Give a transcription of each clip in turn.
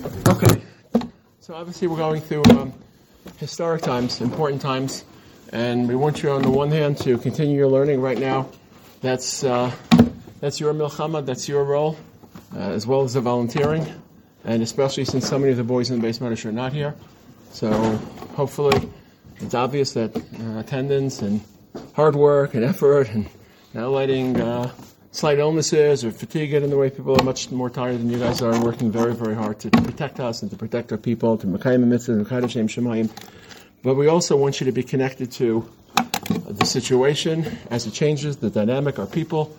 Okay, so obviously we're going through historic times, important times, and we want you on the one hand to continue your learning right now. That's your milchama, that's your role, as well as the volunteering, and especially since so many of the boys in the base Madish are not here. So hopefully it's obvious that attendance and hard work and effort and not letting slight illnesses or fatigue get in the way. People are much more tired than you guys are, and working very, very hard to protect us and to protect our people, to Mekayim Mitzvah, and Mekayim Shem Shemayim. But we also want you to be connected to the situation as it changes, the dynamic, our people.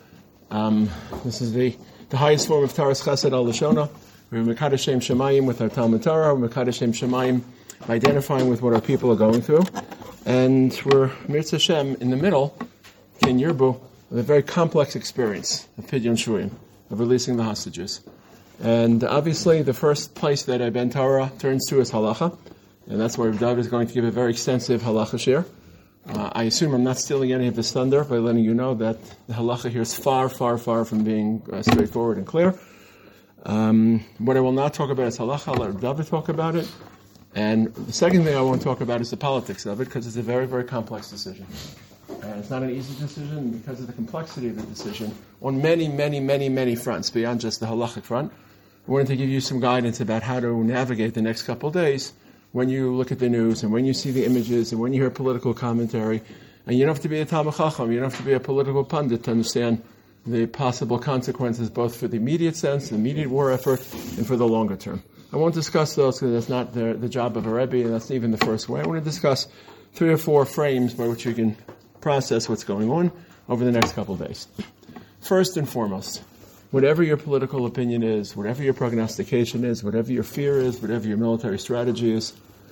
This is the highest form of Taras Chesed al Lashona. We're Mekayim Shem Shemayim with our Talmud Torah. We're Mekayim Shem Shemayim identifying with what our people are going through. And we're Mirza Hashem in the middle, in Yerbu, with a very complex experience of Pidyon Shuyim, of releasing the hostages. And obviously, the first place that a Ben Torah turns to is halacha, and that's where David is going to give a very extensive halacha share. I assume I'm not stealing any of his thunder by letting you know that the halacha here is far, far, far from being straightforward and clear. What I will not talk about is halacha. I'll let David talk about it. And the second thing I want to talk about is the politics of it, because it's a very, very complex decision. And it's not an easy decision because of the complexity of the decision on many, many, many, many fronts, beyond just the halachic front. I wanted to give you some guidance about how to navigate the next couple of days when you look at the news and when you see the images and when you hear political commentary. And you don't have to be a Talmid Chacham, you don't have to be a political pundit to understand the possible consequences, both for the immediate sense, the immediate war effort, and for the longer term. I won't discuss those because that's not the job of a Rebbe, and that's even the first way. I want to discuss 3 or 4 frames by which you can process what's going on over the next couple of days. First and foremost, whatever your political opinion is, whatever your prognostication is, whatever your fear is, whatever your military strategy is,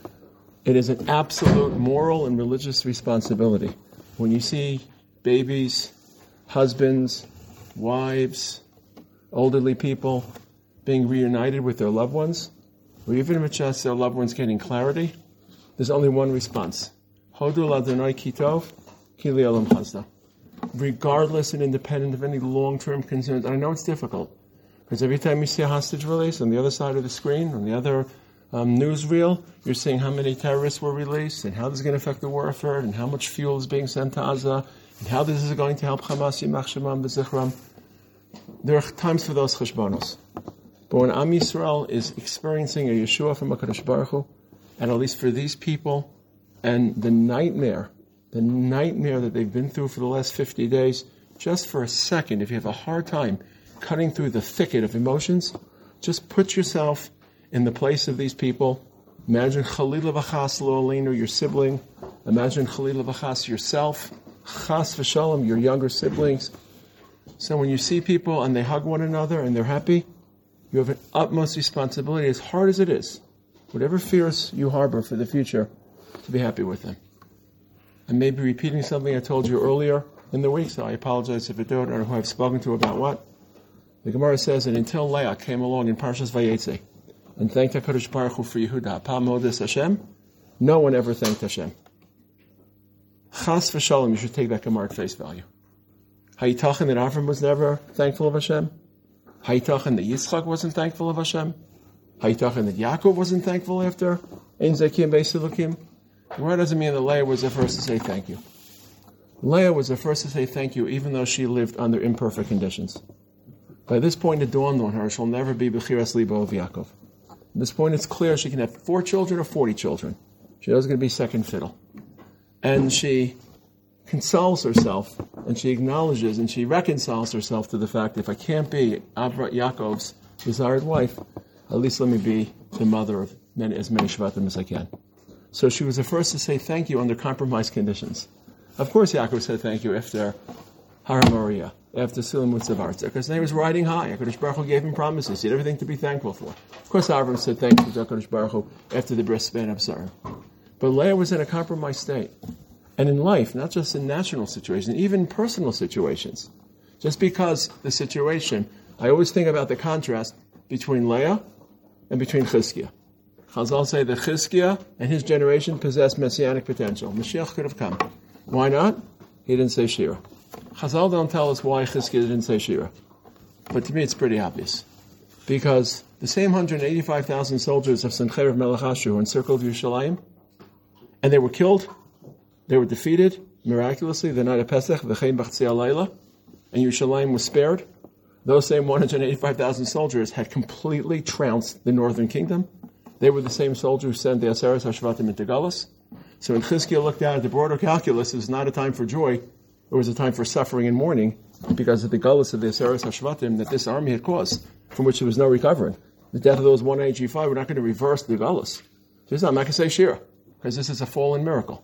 it is an absolute moral and religious responsibility. When you see babies, husbands, wives, elderly people being reunited with their loved ones, or even if it's just their loved ones getting clarity, there's only one response. Hodu l'Adonai ki tov, ki li'olam chazda. Regardless and independent of any long-term concerns. I know it's difficult, because every time you see a hostage release, on the other side of the screen, on the other newsreel, you're seeing how many terrorists were released, and how this is going to affect the war effort, and how much fuel is being sent to Gaza, and how this is going to help Hamas, Yimach Shemam B'Zichram. There are times for those cheshbonos. But when Am Yisrael is experiencing a Yeshua from HaKadosh Baruch Hu, and at least for these people, and the nightmare that they've been through for the last 50 days, just for a second, if you have a hard time cutting through the thicket of emotions, just put yourself in the place of these people. Imagine Chalila v'chas lo aleinu, your sibling. Imagine Chalila v'chas yourself. Chas v'shalom, your younger siblings. So when you see people and they hug one another and they're happy, you have an utmost responsibility, as hard as it is, whatever fears you harbor for the future, to be happy with them. I may be repeating something I told you earlier in the week, so I apologize if I do. I don't know who I've spoken to about what. The Gemara says that until Leah came along in Parshas Vayetze and thanked HaKadosh Baruch Hu for Yehuda, Pa Modes Hashem, no one ever thanked Hashem. Chas v'shalom, you should take that Gemara at face value. Hayitachin that Avram was never thankful of Hashem? Hayitachin that Yitzchak wasn't thankful of Hashem? Hayitachin that Yaakov wasn't thankful after Ein Zakim Beis Elokim? Why doesn't mean that Leah was the first to say thank you? Leah was the first to say thank you, even though she lived under imperfect conditions. By this point, it dawned on her, she'll never be Bechiras Libo of Yaakov. At this point, it's clear she can have 4 children or 40 children. She knows it's going to be second fiddle. And she consoles herself, and she acknowledges, and she reconciles herself to the fact that if I can't be Yaakov's desired wife, at least let me be the mother of as many Shvatim as I can. So she was the first to say thank you under compromised conditions. Of course, Yaakov said thank you after Har Moriah, after Sulam Mutzavartza, because he was riding high. HaKadosh Baruch Hu gave him promises. He had everything to be thankful for. Of course, Avram said thank you to HaKadosh Baruch Hu after the Bris Bein Absarim. But Leah was in a compromised state. And in life, not just in national situations, even personal situations. Just because the situation, I always think about the contrast between Leah and between Chizkiah. Chazal say that Chizkiah and his generation possessed messianic potential. Mashiach could have come. Why not? He didn't say Shira. Chazal don't tell us why Chizkiah didn't say Shira. But to me it's pretty obvious. Because the same 185,000 soldiers of Sennacherib Melech Ashur encircled Yerushalayim, and they were killed, they were defeated, miraculously, the night of Pesach, V'chein b'chtzei halayla, and Yerushalayim was spared. Those same 185,000 soldiers had completely trounced the northern kingdom. They were the same soldiers who sent the Aseres HaShvatim into Galus. So when Chizkiah looked out at the broader calculus, it was not a time for joy, it was a time for suffering and mourning, because of the Galus of the Aseres HaShvatim that this army had caused, from which there was no recovering. The death of those 185, we're not going to reverse the Galus. So I'm not going to say Shira, because this is a fallen miracle.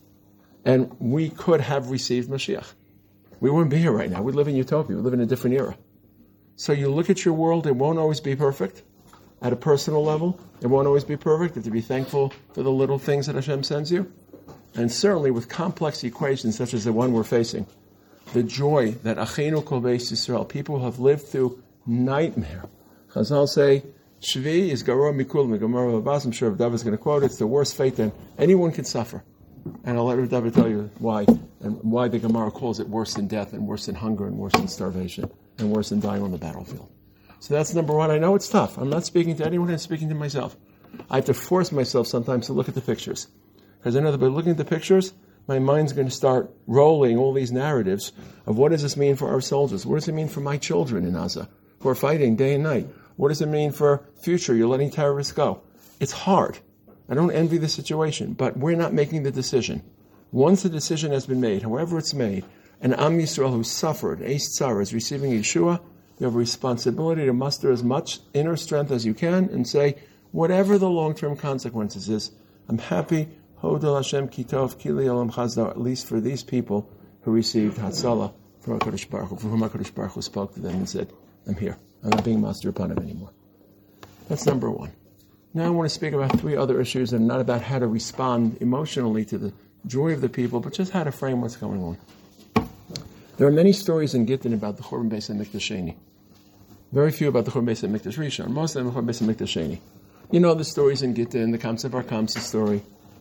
And we could have received Mashiach. We wouldn't be here right now. We'd live in utopia. We live in a different era. So you look at your world, it won't always be perfect. At a personal level, it won't always be perfect. You have to be thankful for the little things that Hashem sends you. And certainly with complex equations such as the one we're facing, the joy that Achenu Kol Beis Yisrael, people who have lived through nightmare. Chazal say, Shvi is Garor Mikul Megamar Labaz. I'm sure David is going to quote it. It's the worst fate that anyone can suffer. And I'll let David tell you why, and why the Gemara calls it worse than death, and worse than hunger, and worse than starvation, and worse than dying on the battlefield. So that's number one. I know it's tough. I'm not speaking to anyone, I'm speaking to myself. I have to force myself sometimes to look at the pictures. Because I know that by looking at the pictures, my mind's going to start rolling all these narratives of what does this mean for our soldiers? What does it mean for my children in Gaza who are fighting day and night? What does it mean for future? You're letting terrorists go. It's hard. I don't envy the situation, but we're not making the decision. Once the decision has been made, however it's made, and Am Yisrael who suffered, Eis Tzara, is receiving Yeshua, you have a responsibility to muster as much inner strength as you can and say, whatever the long-term consequences is, I'm happy, Hodel Hashem Kitov, Kili Olam Chazda, at least for these people who received Hatzalah from HaKadosh Baruch Hu, for whom HaKadosh Baruch Hu spoke to them and said, I'm here. I'm not being master upon him anymore. That's number one. Now I want to speak about three other issues, and not about how to respond emotionally to the joy of the people, but just how to frame what's going on. There are many stories in Gittin about the Churban Beis HaMikdash Sheni. Very few about the Churban Beis HaMikdash Rishon. Most of them are Churban Beis HaMikdash Sheni. You know the stories in Gittin, the Kamsa Bar Kamsa story.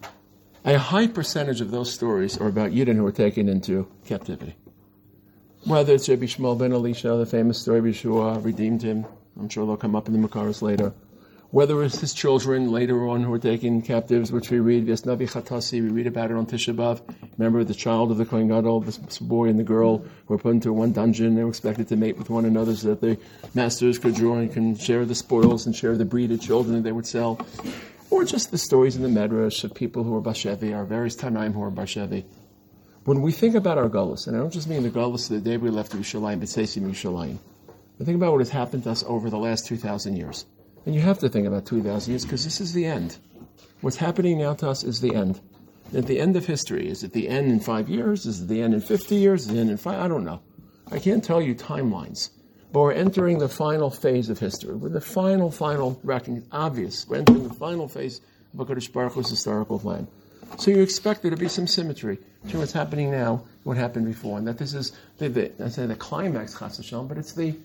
A high percentage of those stories are about Yidden who were taken into captivity. Whether it's Rabbi Shmuel ben Elisha, the famous story of Yeshua redeemed him. I'm sure they'll come up in the Makaros later. Whether it's his children later on who were taken captives, which we read, Vesnavi Chatasi, we read about it on Tisha B'Av. Remember the child of the Kohen Gadol, this boy and the girl who were put into one dungeon. They were expected to mate with one another so that the masters could draw and can share the spoils and share the breed of children that they would sell. Or just the stories in the Medrash of people who are Bashevi, our various Tanaim who are Bashevi. When we think about our Galus, and I don't just mean the Galus of the day we left Yerushalayim, but Seisim Yerushalayim, but think about what has happened to us over the last 2,000 years. And you have to think about 2,000 years because this is the end. What's happening now to us is the end. At the end of history, is it the end in 5 years? Is it the end in 50 years? Is it the end in 5? I don't know. I can't tell you timelines. But we're entering the final phase of history. We're the final reckoning. It's obvious. We're entering the final phase of HaKadosh Baruch Hu's historical plan. So you expect there to be some symmetry to what's happening now, what happened before. And that this is, I say the climax, Chas V'Shalom, but it's the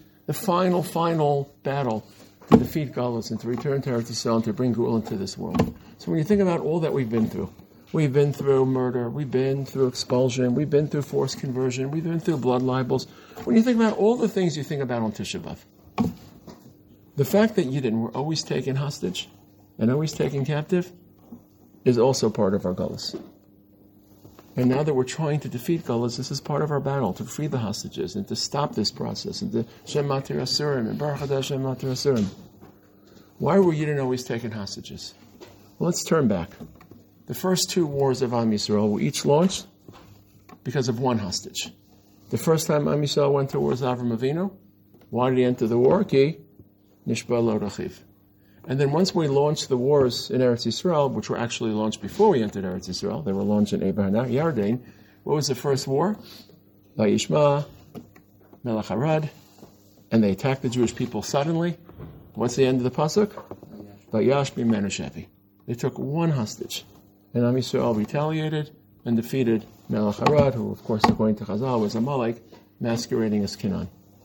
final battle to defeat Galus and to return to Eretz Yisrael and to bring Geulah into this world. So when you think about all that we've been through murder, we've been through expulsion, we've been through forced conversion, we've been through blood libels. When you think about all the things you think about on Tisha B'Av, the fact that Yidden were always taken hostage and always taken captive is also part of our Galus. And now that we're trying to defeat Galus, this is part of our battle, to free the hostages and to stop this process, and to Shem Matir Asurim, and Baruch Hadash Shem Matir Asurim. Why were Yidden always taken hostages? Well, let's turn back. The first two wars of Am Yisrael were each launched because of one hostage. The first time Am Yisrael went to war was Avram Avinu. Why did he enter the war? Ki Nishba Lo Rachiv. And then once we launched the wars in Eretz Yisrael, which were actually launched before we entered Eretz Yisrael, they were launched in Eber Hana, Yarden. What was the first war? Vayishma, Melech Harad, and they attacked the Jewish people suddenly. What's the end of the pasuk? Vayash b'menu shevi. They took one hostage, and Am Yisrael retaliated and defeated Melech Harad, who, of course, according to Chazal, was Amalek, masquerading as Canaan.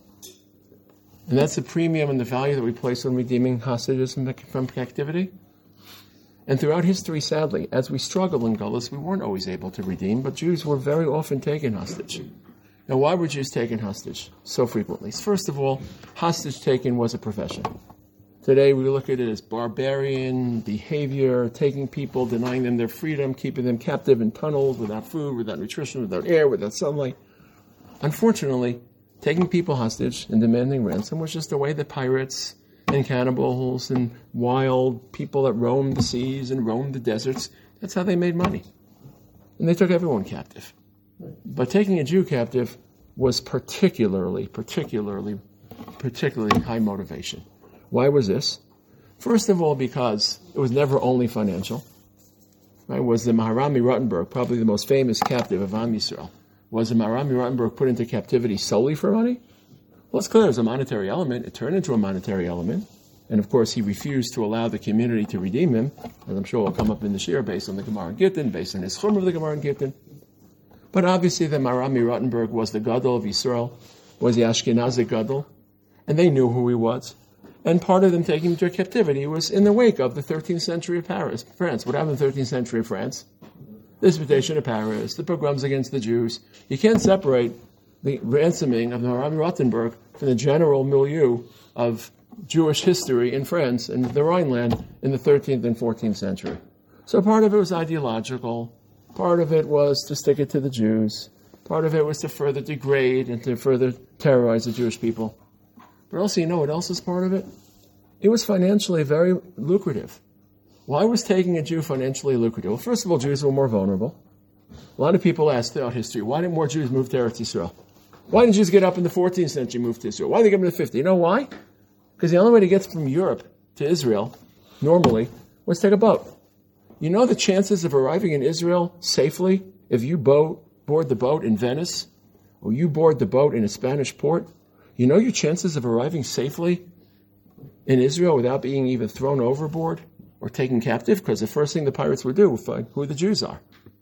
And that's the premium and the value that we place on redeeming hostages from captivity. And throughout history, sadly, as we struggle in Galus, we weren't always able to redeem, but Jews were very often taken hostage. Now, why were Jews taken hostage so frequently? First of all, hostage taking was a profession. Today we look at it as barbarian behavior, taking people, denying them their freedom, keeping them captive in tunnels without food, without nutrition, without air, without sunlight. Unfortunately, taking people hostage and demanding ransom was just the way that pirates and cannibals and wild people that roamed the seas and roamed the deserts, that's how they made money. And they took everyone captive. But taking a Jew captive was particularly high motivation. Why was this? First of all, because it was never only financial. Right? Was the Maharami Rottenberg, probably the most famous captive of Am Yisrael, was the Maharami Rottenberg put into captivity solely for money? Well, it's clear there was a monetary element. It turned into a monetary element. And of course, he refused to allow the community to redeem him, as I'm sure will come up in the Shir, based on the Gemara and Gittin, based on his chumrah of the Gemara and Gittin. But obviously, the Maharami Rottenberg was the Gadol of Yisrael, was the Ashkenazi Gadol, and they knew who he was. And part of them taking him to captivity was in the wake of the 13th century of France. What happened in the 13th century of France? The disputation of Paris, the pogroms against the Jews. You can't separate the ransoming of the Maharami Rottenberg from the general milieu of Jewish history in France and the Rhineland in the 13th and 14th century. So part of it was ideological. Part of it was to stick it to the Jews. Part of it was to further degrade and to further terrorize the Jewish people. But also, you know what else is part of it? It was financially very lucrative. Why was taking a Jew financially lucrative? Well, first of all, Jews were more vulnerable. A lot of people ask throughout history, why didn't more Jews move to Eretz Yisrael? Why didn't Jews get up in the 14th century and move to Israel? Why did they get up in the 50th? You know why? Because the only way to get from Europe to Israel, normally, was to take a boat. You know the chances of arriving in Israel safely if you board the boat in Venice, or you board the boat in a Spanish port? You know your chances of arriving safely in Israel without being even thrown overboard or taken captive? Because the first thing the pirates would do would find who the Jews are.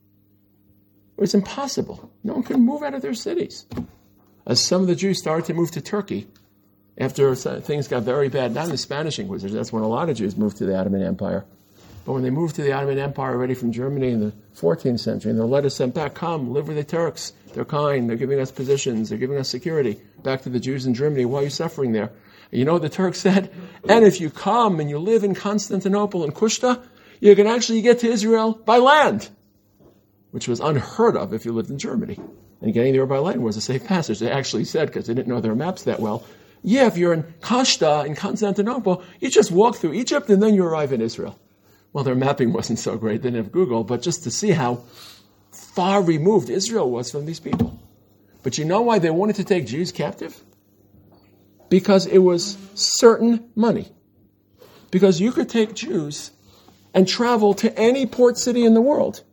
It was impossible. No one could move out of their cities. As some of the Jews started to move to Turkey, after things got very bad, not in the Spanish Inquisition, that's when a lot of Jews moved to the Ottoman Empire. But when they moved to the Ottoman Empire already from Germany in the 14th century, and their letters sent back, come, live with the Turks. They're kind, they're giving us positions, they're giving us security. Back to the Jews in Germany, why are you suffering there? And you know what the Turks said? And if you come and you live in Constantinople and Kushta, you can actually get to Israel by land, which was unheard of if you lived in Germany. And getting there by land was a safe passage. They actually said, because they didn't know their maps that well, yeah, if you're in Kashta, in Constantinople, you just walk through Egypt and then you arrive in Israel. Well, their mapping wasn't so great. They didn't have Google, but just to see how far removed Israel was from these people. But you know why they wanted to take Jews captive? Because it was certain money. Because you could take Jews and travel to any port city in the world.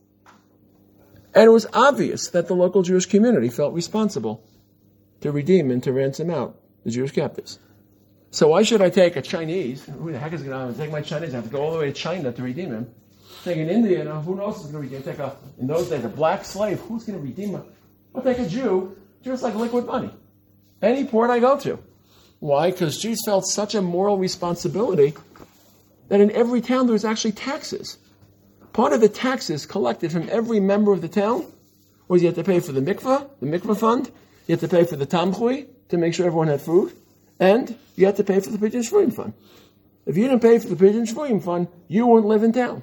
And it was obvious that the local Jewish community felt responsible to redeem and to ransom out the Jewish captives. So why should I take a Chinese? Who the heck is going to take my Chinese? I have to go all the way to China to redeem him. Take an Indian, who knows who's going to redeem him? In those days, a black slave, who's going to redeem him? I'll take a Jew, just like liquid money. Any port I go to. Why? Because Jews felt such a moral responsibility that in every town there was actually taxes. Part of the taxes collected from every member of the town was you had to pay for the mikvah fund, you had to pay for the tamchui to make sure everyone had food, and you had to pay for the Pidyon Shvuyim fund. If you didn't pay for the Pidyon Shvuyim fund, you wouldn't live in town.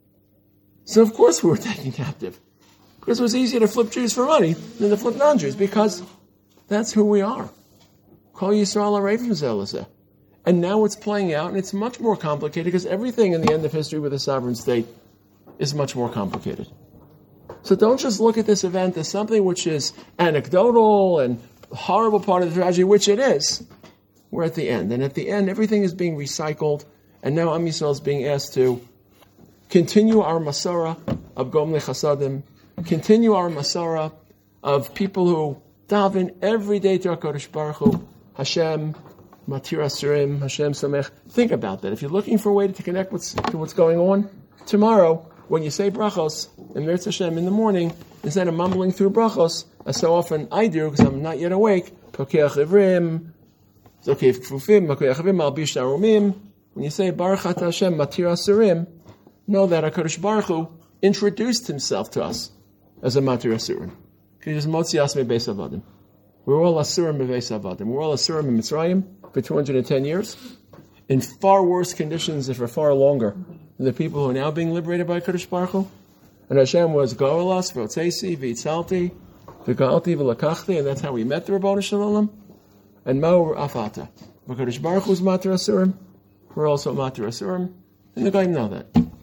So of course we were taken captive. Because it was easier to flip Jews for money than to flip non-Jews, because that's who we are. Kol Yisrael Arevim Zelazeh. And now it's playing out, and it's much more complicated, because everything in the end of history with a sovereign state is much more complicated. So don't just look at this event as something which is anecdotal and a horrible part of the tragedy, which it is. We're at the end. And at the end, everything is being recycled, and now Am Yisrael is being asked to continue our Masora of Gomle Chasadim, continue our Masora of people who daven every day to HaKadosh Baruch Hu, Hashem, Matir Asurim, Hashem Samech. Think about that. If you're looking for a way to connect to what's going on, tomorrow, when you say brachos in Mirz Hashem in the morning, instead of mumbling through brachos, as so often I do because I'm not yet awake, Pokeach Ivrim, Zokef Kfufim, Pokeach Ivrim, Albish Arumim, when you say Baruch Ata Hashem, Matir Asurim, know that HaKadosh Baruch Hu introduced himself to us as a Matir Asurim. He just Motzi Asmei Beis Avadim. We're all Asurim Beis Avadim. We're all Asurim in Mitzrayim for 210 years. in far worse conditions and for far longer than the people who are now being liberated by Kadosh Baruch Hu. And Hashem was Goelas, V'otzesi, V'itzalti, V'ga'alti, V'lakachti, and that's how we met the Rabbanu Shalom. And Ma'ur Afata. Kadosh Baruch Hu's Matir Asurim, we're also Matir Asurim, and the Goyim know that.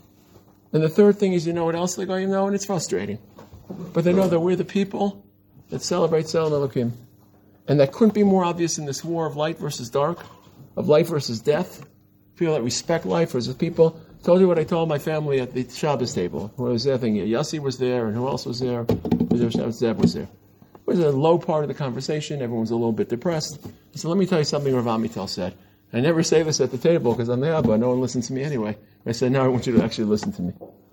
And the third thing is, you know what else the Goyim know, and it's frustrating. But they know that we're the people that celebrate Tzelem Elokim. And that couldn't be more obvious in this war of light versus dark, of life versus death. People that respect life versus people. I told you what I told my family at the Shabbos table. When I was there thinking, Yossi was there, and who else was there? Zeb was there. It was a low part of the conversation. Everyone was a little bit depressed. I said, let me tell you something Rav Amital said. I never say this at the table because I'm the Abba. No one listens to me anyway. I said, now I want you to actually listen to me.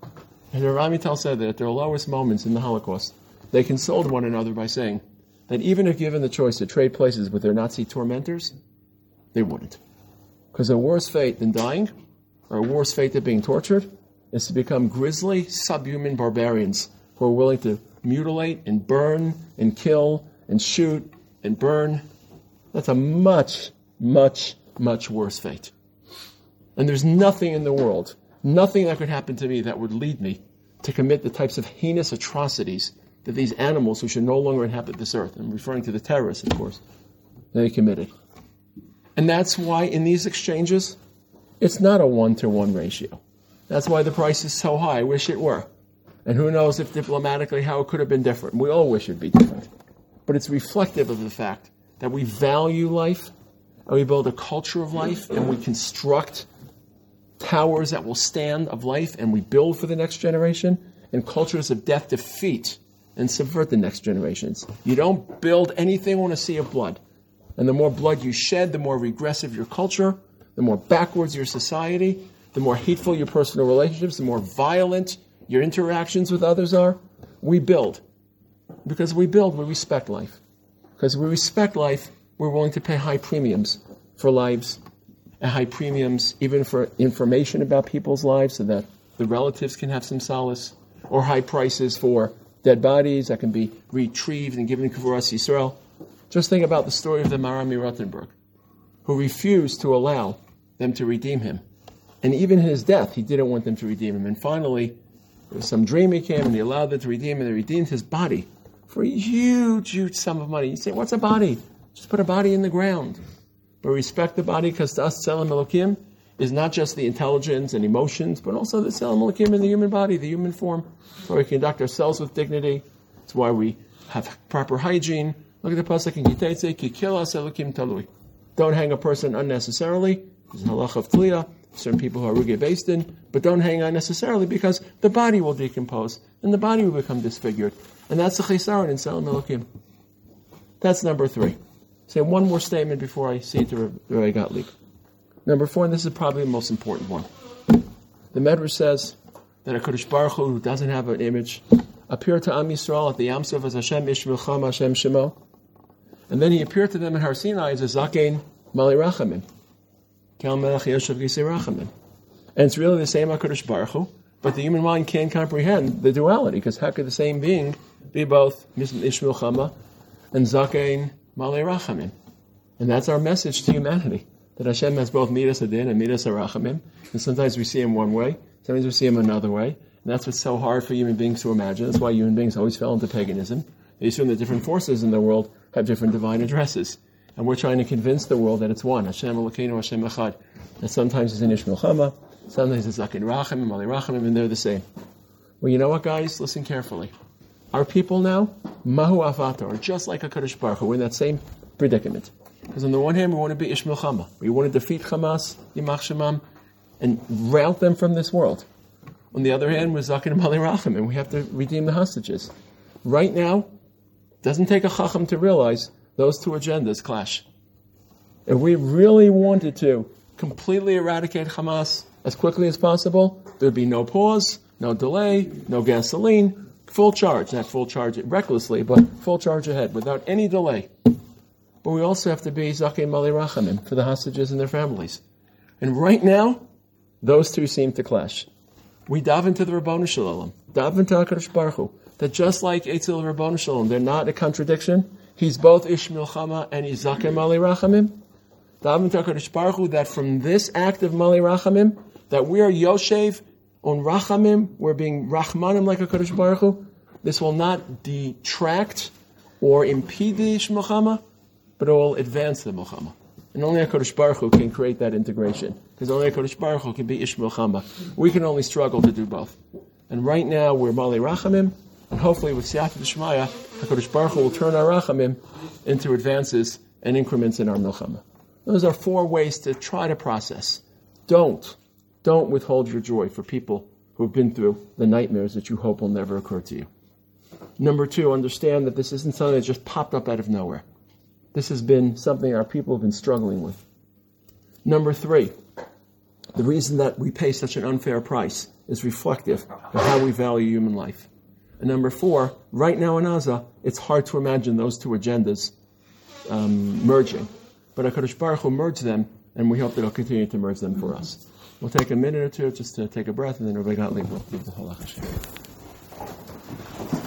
And Rav Amital said that at their lowest moments in the Holocaust, they consoled one another by saying that even if given the choice to trade places with their Nazi tormentors, they wouldn't. Because a worse fate than dying, or a worse fate than being tortured, is to become grisly, subhuman barbarians who are willing to mutilate and burn and kill and shoot and burn. That's a much, much, much worse fate. And there's nothing in the world, nothing that could happen to me that would lead me to commit the types of heinous atrocities that these animals who should no longer inhabit this earth, I'm referring to the terrorists, of course, they committed. And that's why in these exchanges, it's not a 1-to-1 ratio. That's why the price is so high. I wish it were. And who knows if diplomatically how it could have been different. We all wish it'd be different. But it's reflective of the fact that we value life, and we build a culture of life, and we construct towers that will stand of life, and we build for the next generation, and cultures of death defeat and subvert the next generations. You don't build anything on a sea of blood. And the more blood you shed, the more regressive your culture, the more backwards your society, the more hateful your personal relationships, the more violent your interactions with others are. We build. Because we build, we respect life. Because we respect life, we're willing to pay high premiums for lives, and high premiums even for information about people's lives so that the relatives can have some solace, or high prices for dead bodies that can be retrieved and given to Kvuras Yisrael. Just think about the story of the Maharam Rothenburg, who refused to allow them to redeem him. And even in his death, he didn't want them to redeem him. And finally, there was some dream he came and he allowed them to redeem him, and they redeemed his body for a huge, huge sum of money. You say, what's a body? Just put a body in the ground. But respect the body, because to us, Tzelem Elokim is not just the intelligence and emotions, but also the Tzelem Elokim in the human body, the human form. So we conduct ourselves with dignity. It's why we have proper hygiene. Look at the pasuk in Kiteitzei, Ki kilas Elokim talui. Don't hang a person unnecessarily. There's a halach of Tliya, certain people who are ruge based in, but don't hang unnecessarily because the body will decompose and the body will become disfigured. And that's the chisaron in Tzelem Elokim. That's number 3. Say one more statement before I see to Rabbi Gottlieb. Number 4, and this is probably the most important one. The Medrash says that a Kadosh Baruch Hu, who doesn't have an image, appeared to Am Yisrael at the Yam Suf as Hashem Ish Milcham Hashem Shemo. And then he appeared to them in Har Sinai as a Zakein Mali Rachamim. Kel Melech Yoshev Gisei Rachamim. And it's really the same HaKadosh Baruch Hu, but the human mind can't comprehend the duality, because how could the same being be both Ish Milchama and Zakein Mali Rachamim? And that's our message to humanity, that Hashem has both Midas Adin and Midas Harachamim, and sometimes we see him one way, sometimes we see him another way, and that's what's so hard for human beings to imagine. That's why human beings always fell into paganism. They assume that different forces in the world have different divine addresses, and we're trying to convince the world that it's one, Hashem Elokeinu, Hashem Echad, that sometimes it's in Ish Milchama, sometimes it's Zakein Rachamim, Mali Rachamim, and they're the same. Well, you know what, guys? Listen carefully. Our people now, Mahu Avata, are just like a Kadosh Baruch Hu. We're in that same predicament. Because on the one hand, we want to be Ish Milchama. We want to defeat Hamas, Yimach Shemam, and rout them from this world. On the other hand, we're Zakein Mali Rachamim, and we have to redeem the hostages. Right now, it doesn't take a Chacham to realize those two agendas clash. If we really wanted to completely eradicate Hamas as quickly as possible, there would be no pause, no delay, no gasoline, full charge, not full charge recklessly, but full charge ahead without any delay. But we also have to be Zakein Mali Rachamim for the hostages and their families. And right now, those two seem to clash. We dive into the Rabbanu Shalom, dive into HaKadosh Baruch Hu, that just like Eitzel Rabbanu Shalom, they're not a contradiction. He's both Ish Milchama and he's Zakein Mali Rachamim. Daven to HaKadosh Baruch Hu that from this act of Mali Rachamim, that we are Yoshev on Rachamim, we're being Rachmanim like HaKadosh Baruch Hu. This will not detract or impede the Ish Milchama, but it will advance the Milchama. And only HaKadosh Baruch Hu can create that integration. Because only HaKadosh Baruch Hu can be Ish Milchama. We can only struggle to do both. And right now we're Mali Rachamim, and hopefully with Siyata D'Shmaya, HaKadosh Baruch Hu will turn our Rachamim into advances and increments in our Milchama. Those are 4 ways to try to process. Don't withhold your joy for people who have been through the nightmares that you hope will never occur to you. Number 2, understand that this isn't something that just popped up out of nowhere. This has been something our people have been struggling with. Number 3, the reason that we pay such an unfair price is reflective of how we value human life. And number 4, right now in Gaza, it's hard to imagine those 2 agendas merging. But HaKadosh Baruch Hu merged them, and we hope that He'll continue to merge them for us. We'll take a minute or two just to take a breath, and then Rabbi Gottlieb will give the halakha.